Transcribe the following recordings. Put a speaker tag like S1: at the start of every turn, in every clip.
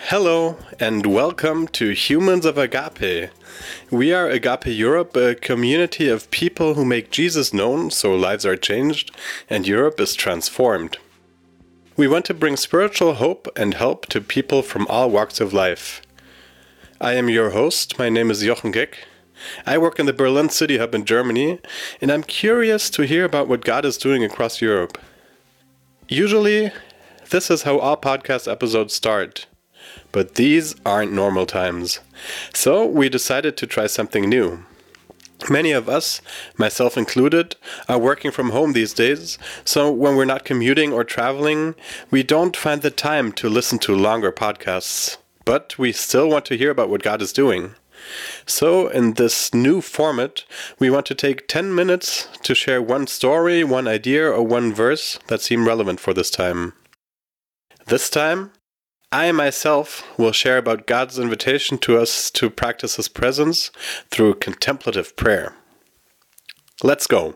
S1: Hello and welcome to Humans of Agape. We are Agape Europe, a community of people who make Jesus known so lives are changed and Europe is transformed. We want to bring spiritual hope and help to people from all walks of life. I am your host, my name is Jochen Geck. I work in the Berlin City Hub in Germany, and I'm curious to hear about what God is doing across Europe. Usually, this is how all podcast episodes start. But these aren't normal times. So we decided to try something new. Many of us, myself included, are working from home these days, so when we're not commuting or traveling, we don't find the time to listen to longer podcasts. But we still want to hear about what God is doing. So in this new format, we want to take 10 minutes to share one story, one idea, or one verse that seem relevant for this time. This time, I myself will share about God's invitation to us to practice His presence through contemplative prayer. Let's go.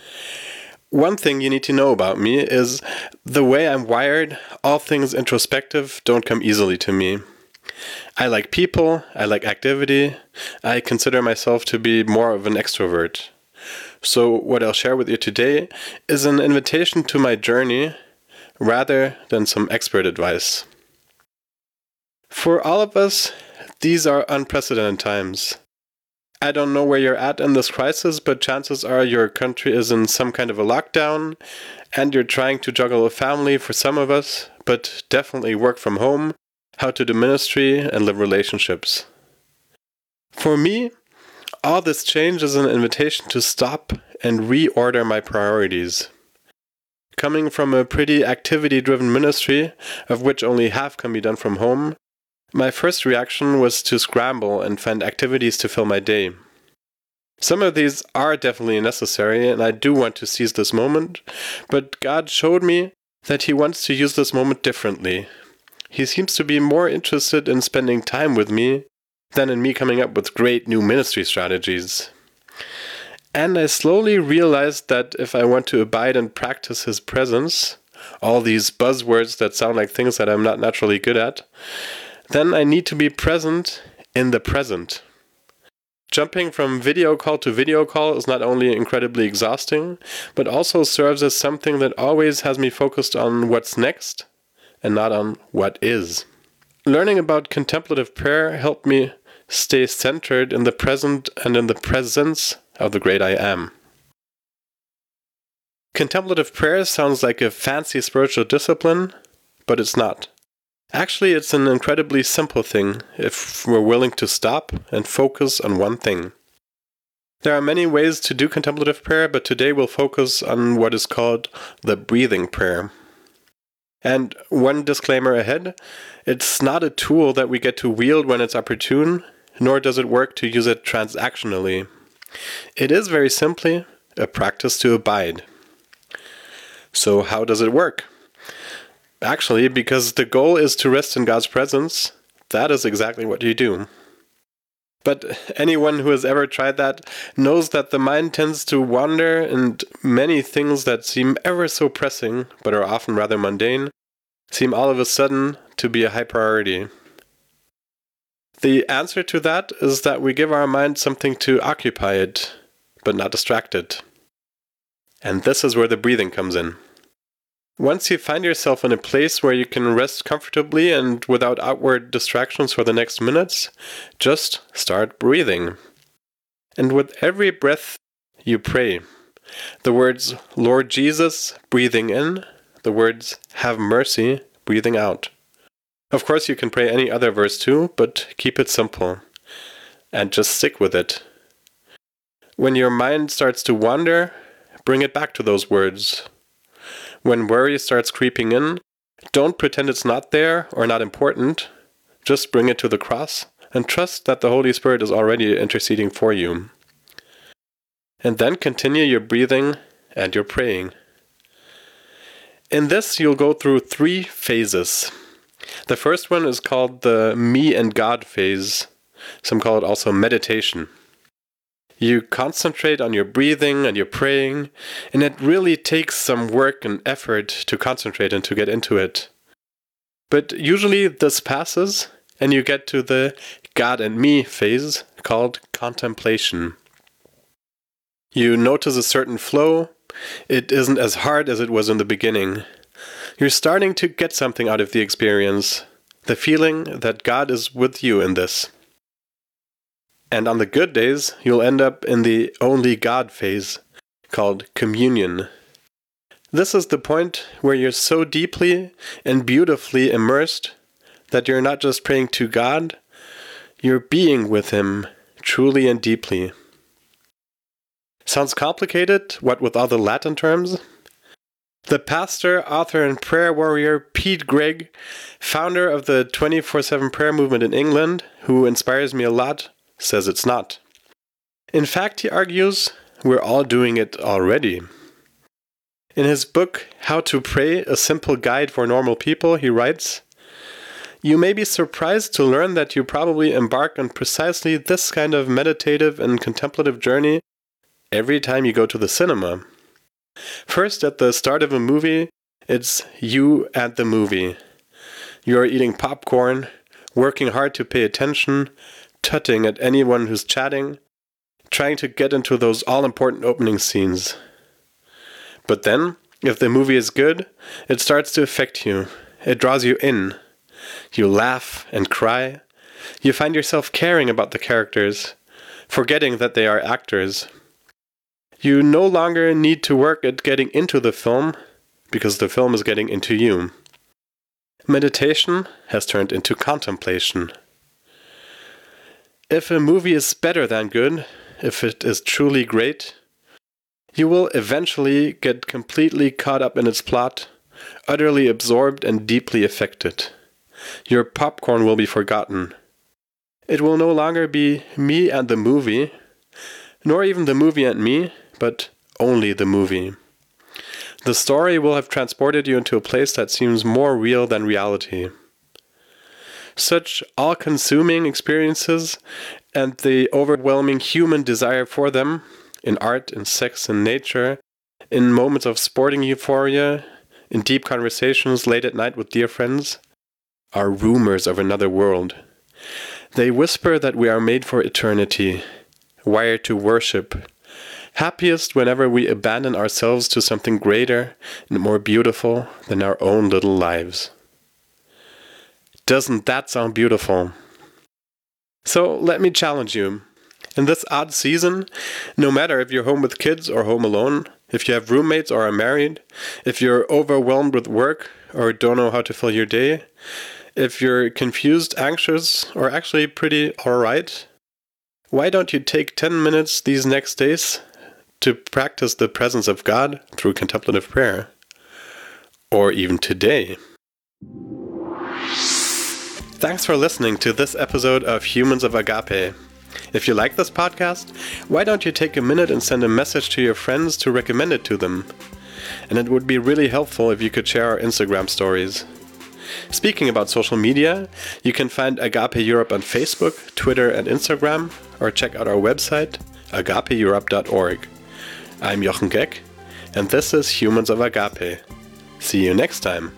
S1: One thing you need to know about me is the way I'm wired, all things introspective don't come easily to me. I like people, I like activity, I consider myself to be more of an extrovert. So what I'll share with you today is an invitation to my journey rather than some expert advice. For all of us, these are unprecedented times. I don't know where you're at in this crisis, but chances are your country is in some kind of a lockdown, and you're trying to juggle a family for some of us, but definitely work from home, how to do ministry, and live relationships. For me, all this change is an invitation to stop and reorder my priorities. Coming from a pretty activity-driven ministry, of which only half can be done from home, my first reaction was to scramble and find activities to fill my day. Some of these are definitely necessary, and I do want to seize this moment, but God showed me that He wants to use this moment differently. He seems to be more interested in spending time with me than in me coming up with great new ministry strategies. And I slowly realized that if I want to abide and practice His presence, all these buzzwords that sound like things that I'm not naturally good at, then I need to be present in the present. Jumping from video call to video call is not only incredibly exhausting, but also serves as something that always has me focused on what's next and not on what is. Learning about contemplative prayer helped me stay centered in the present and in the presence of the great I am. Contemplative prayer sounds like a fancy spiritual discipline, but it's not. Actually, it's an incredibly simple thing if we're willing to stop and focus on one thing. There are many ways to do contemplative prayer, but today we'll focus on what is called the breathing prayer. And one disclaimer ahead, it's not a tool that we get to wield when it's opportune, nor does it work to use it transactionally. It is very simply a practice to abide. So how does it work? Actually, because the goal is to rest in God's presence, that is exactly what you do. But anyone who has ever tried that knows that the mind tends to wander, and many things that seem ever so pressing, but are often rather mundane, seem all of a sudden to be a high priority. The answer to that is that we give our mind something to occupy it, but not distract it. And this is where the breathing comes in. Once you find yourself in a place where you can rest comfortably and without outward distractions for the next minutes, just start breathing. And with every breath, you pray. The words, Lord Jesus, breathing in. The words, have mercy, breathing out. Of course, you can pray any other verse too, but keep it simple. And just stick with it. When your mind starts to wander, bring it back to those words. When worry starts creeping in, don't pretend it's not there or not important. Just bring it to the cross and trust that the Holy Spirit is already interceding for you. And then continue your breathing and your praying. In this, you'll go through 3 phases. The first one is called the me and God phase. Some call it also meditation. You concentrate on your breathing and your praying, and it really takes some work and effort to concentrate and to get into it. But usually this passes, and you get to the God and me phase called contemplation. You notice a certain flow. It isn't as hard as it was in the beginning. You're starting to get something out of the experience, the feeling that God is with you in this. And on the good days, you'll end up in the only God phase, called communion. This is the point where you're so deeply and beautifully immersed that you're not just praying to God, you're being with Him truly and deeply. Sounds complicated, what with all the Latin terms? The pastor, author, and prayer warrior Pete Greig, founder of the 24/7 prayer movement in England, who inspires me a lot, says it's not. In fact, he argues, we're all doing it already. In his book, How to Pray, a Simple Guide for Normal People, he writes, "You may be surprised to learn that you probably embark on precisely this kind of meditative and contemplative journey every time you go to the cinema. First, at the start of a movie, it's you at the movie. You are eating popcorn, working hard to pay attention, tutting at anyone who's chatting, trying to get into those all-important opening scenes. But then, if the movie is good, it starts to affect you. It draws you in. You laugh and cry. You find yourself caring about the characters, forgetting that they are actors. You no longer need to work at getting into the film, because the film is getting into you. Meditation has turned into contemplation. If a movie is better than good, if it is truly great, you will eventually get completely caught up in its plot, utterly absorbed and deeply affected. Your popcorn will be forgotten. It will no longer be me and the movie, nor even the movie and me, but only the movie. The story will have transported you into a place that seems more real than reality. Such all-consuming experiences and the overwhelming human desire for them, in art, in sex, in nature, in moments of sporting euphoria, in deep conversations late at night with dear friends, are rumors of another world. They whisper that we are made for eternity, wired to worship, happiest whenever we abandon ourselves to something greater and more beautiful than our own little lives. Doesn't that sound beautiful? So let me challenge you. In this odd season, no matter if you're home with kids or home alone, if you have roommates or are married, if you're overwhelmed with work or don't know how to fill your day, if you're confused, anxious, or actually pretty alright, why don't you take 10 minutes these next days to practice the presence of God through contemplative prayer? Or even today. Thanks for listening to this episode of Humans of Agape. If you like this podcast, why don't you take a minute and send a message to your friends to recommend it to them? And it would be really helpful if you could share our Instagram stories. Speaking about social media, you can find Agape Europe on Facebook, Twitter, and Instagram, or check out our website, agapeeurope.org. I'm Jochen Geck, and this is Humans of Agape. See you next time.